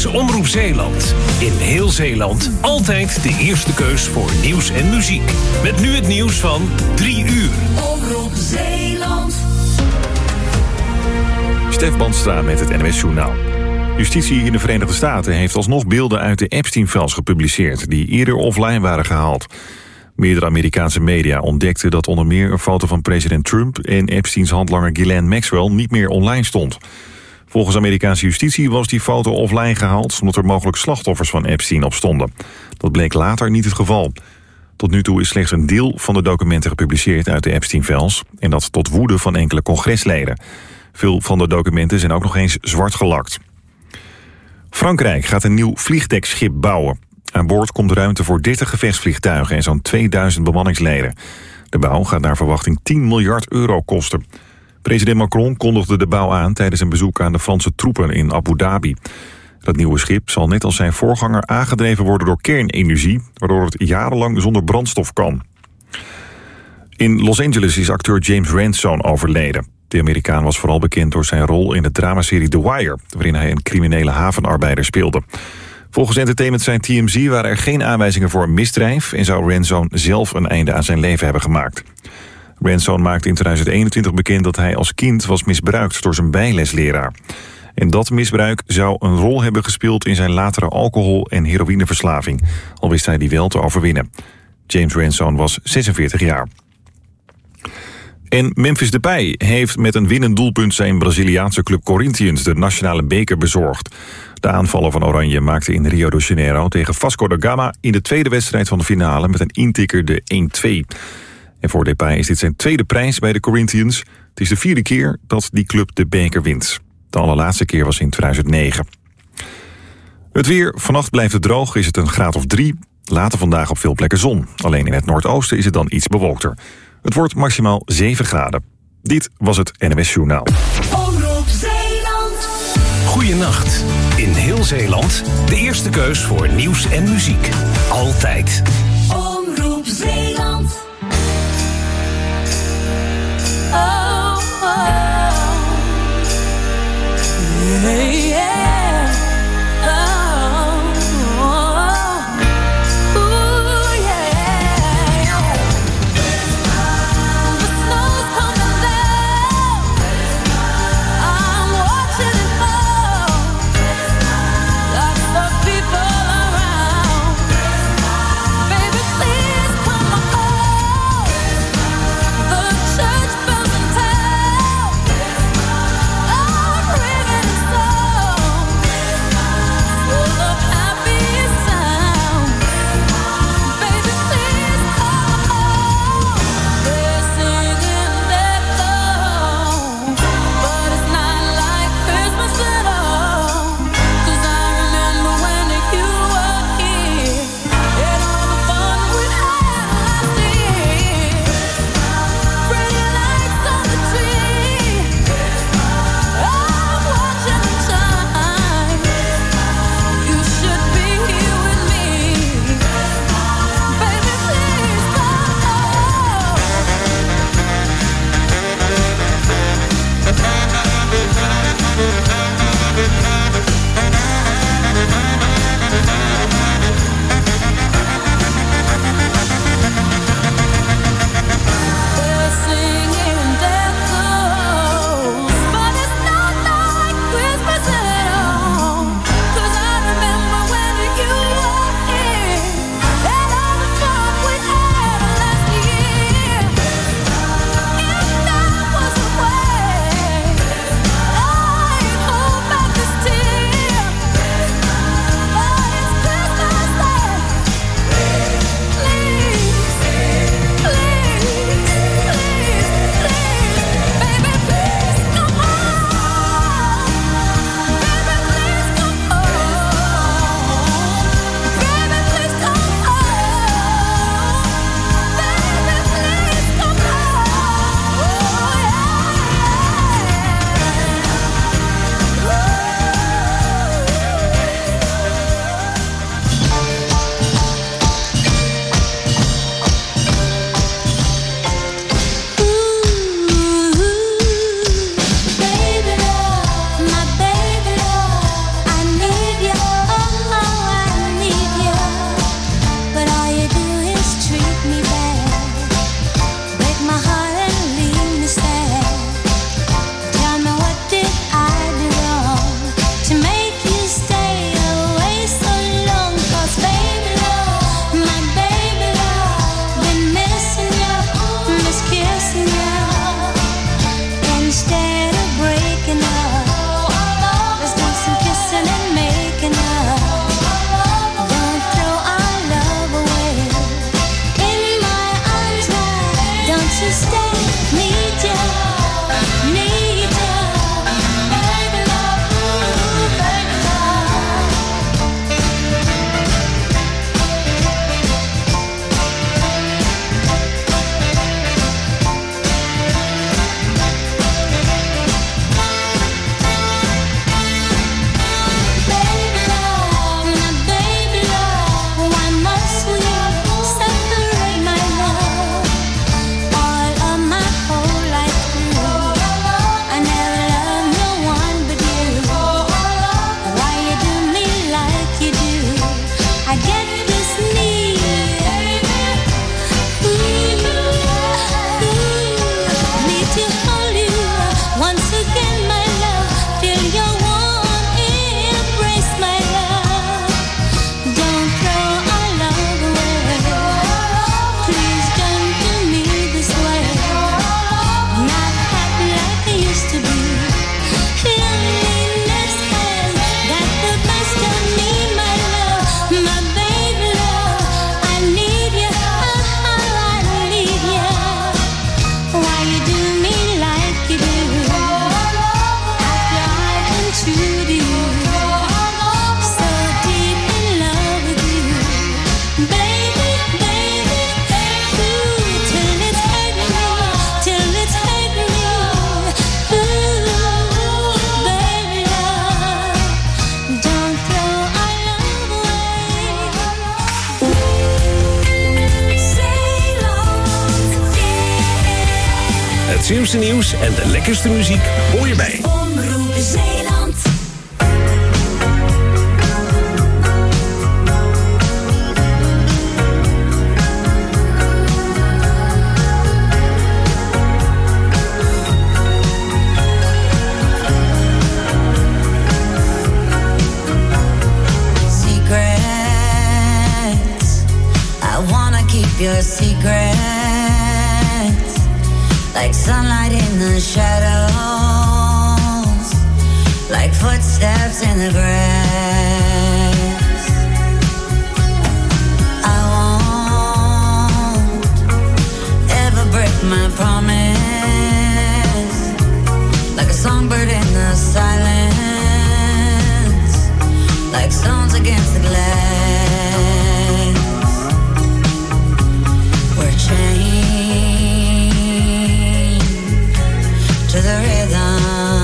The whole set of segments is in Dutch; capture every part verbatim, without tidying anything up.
is Omroep Zeeland. In heel Zeeland altijd de eerste keus voor nieuws en muziek. Met nu het nieuws van drie uur. Omroep Zeeland. Stef Bandstra met het N O S-journaal. Justitie in de Verenigde Staten heeft alsnog beelden uit de Epstein-files gepubliceerd, die eerder offline waren gehaald. Meerdere Amerikaanse media ontdekten dat onder meer een foto van president Trump en Epsteins handlanger Ghislaine Maxwell niet meer online stond. Volgens Amerikaanse justitie was die foto offline gehaald omdat er mogelijk slachtoffers van Epstein op stonden. Dat bleek later niet het geval. Tot nu toe is slechts een deel van de documenten gepubliceerd uit de Epstein-files en dat tot woede van enkele congresleden. Veel van de documenten zijn ook nog eens zwart gelakt. Frankrijk gaat een nieuw vliegdekschip bouwen. Aan boord komt ruimte voor dertig gevechtsvliegtuigen en zo'n tweeduizend bemanningsleden. De bouw gaat naar verwachting tien miljard euro kosten. President Macron kondigde de bouw aan tijdens een bezoek aan de Franse troepen in Abu Dhabi. Dat nieuwe schip zal net als zijn voorganger aangedreven worden door kernenergie, waardoor het jarenlang zonder brandstof kan. In Los Angeles is acteur James Ransone overleden. De Amerikaan was vooral bekend door zijn rol in de dramaserie The Wire, waarin hij een criminele havenarbeider speelde. Volgens Entertainment zijn T M Z waren er geen aanwijzingen voor een misdrijf en zou Ransone zelf een einde aan zijn leven hebben gemaakt. Ransone maakte in tweeduizend eenentwintig bekend dat hij als kind was misbruikt door zijn bijlesleraar. En dat misbruik zou een rol hebben gespeeld in zijn latere alcohol- en heroïneverslaving, al wist hij die wel te overwinnen. James Ransone was zesenveertig jaar. En Memphis Depay heeft met een winnend doelpunt zijn Braziliaanse club Corinthians de nationale beker bezorgd. De aanvaller van Oranje maakte in Rio de Janeiro tegen Vasco da Gama in de tweede wedstrijd van de finale met een intikker de één twee. En voor Depay is dit zijn tweede prijs bij de Corinthians. Het is de vierde keer dat die club de beker wint. De allerlaatste keer was in tweeduizend negen. Het weer, vannacht blijft het droog, is het een graad of drie. Later vandaag op veel plekken zon. Alleen in het noordoosten is het dan iets bewolkter. Het wordt maximaal zeven graden. Dit was het N O S-journaal. Omroep Zeeland. Goeienacht. In heel Zeeland de eerste keus voor nieuws en muziek. Altijd. Omroep Zeeland. Oh, oh. Yeah, yeah. People around, baby, please come on. Het Zeeuwse nieuws en de lekkerste muziek hoor je bij Omroep Zeeland. Your secrets, like sunlight in the shadows, like footsteps in the grass. I won't ever break my promise, like a songbird in the silence, like stones against the glass. Chained to the rhythm.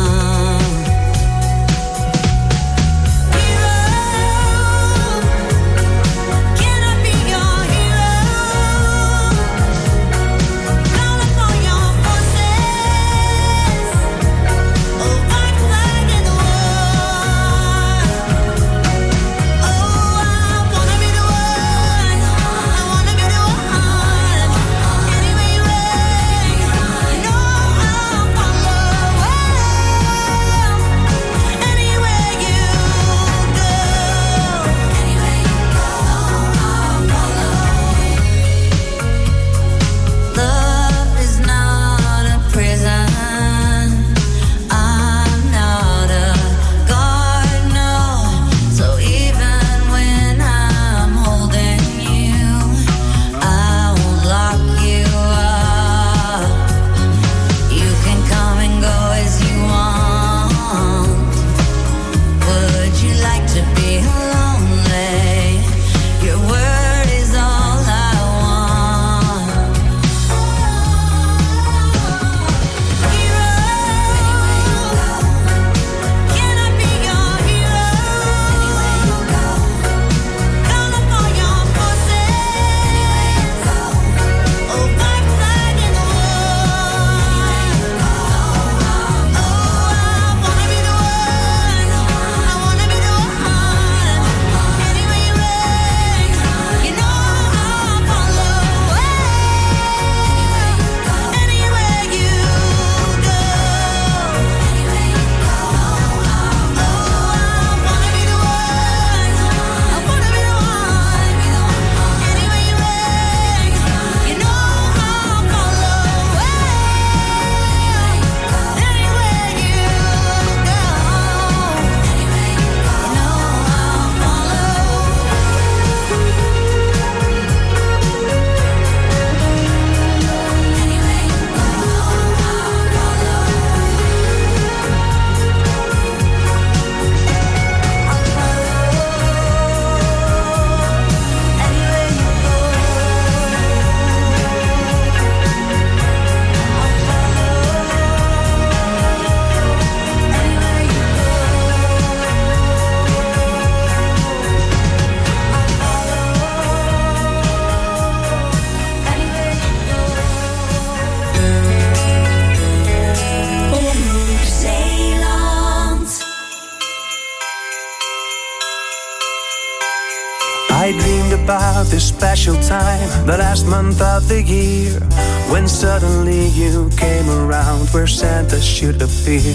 I dreamed about this special time, the last month of the year, when suddenly you came around where Santa should appear.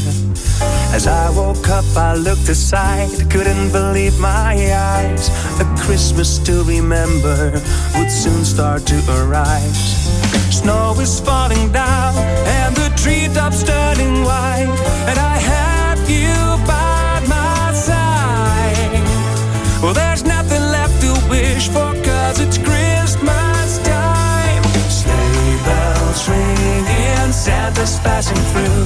As I woke up, I looked aside, couldn't believe my eyes. A Christmas to remember would soon start to arise. Snow is falling down and the treetops turning white, and I have you by my side. Well, there's nothing left to wish for, 'cause it's Christmas time. Sleigh bells ringing, Santa's passing through.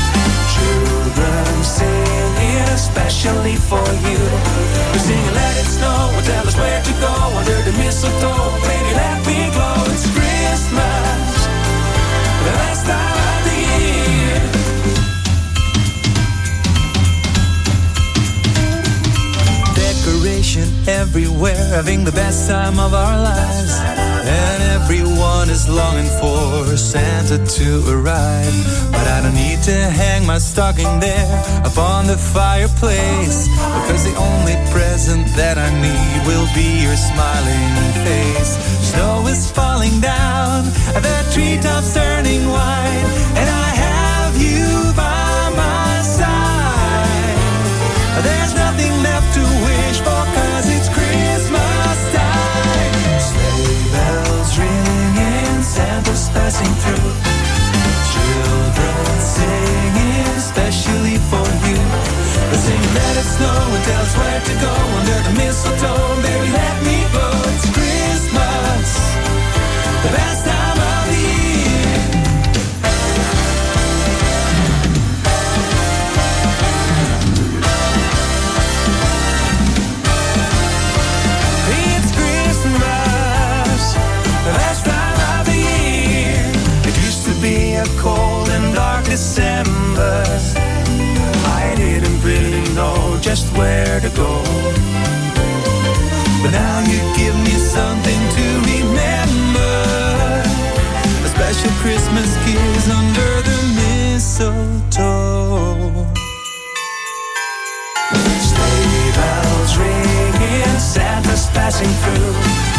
Children singing especially for you. We're singing let it snow, and tell us where to go under the mistletoe. Baby, let me glow, it's Christmas, the best time of the year. Decoration everywhere, having the best time of our lives. and everyone is longing for Santa to arrive. But I don't need to hang my stocking there upon the fireplace, because the only present that I need will be your smiling face. Snow is falling down, the treetops turning white, and I have you by my side. There's nothing left to wish for, 'cause it's Christmas time. Sleigh bells ringing, Santa's passing through. Children singing, especially for you. They sing, let it snow, and tell us where to go under the mistletoe. Baby, let me go. It's Christmas, the best time of the year. It's Christmas, the best time of the year. It used to be a cold and dark December. I didn't really know just where to go, but now you give me something to remember. A special Christmas kiss under the mistletoe. Sleigh bells ringing, Santa's passing through.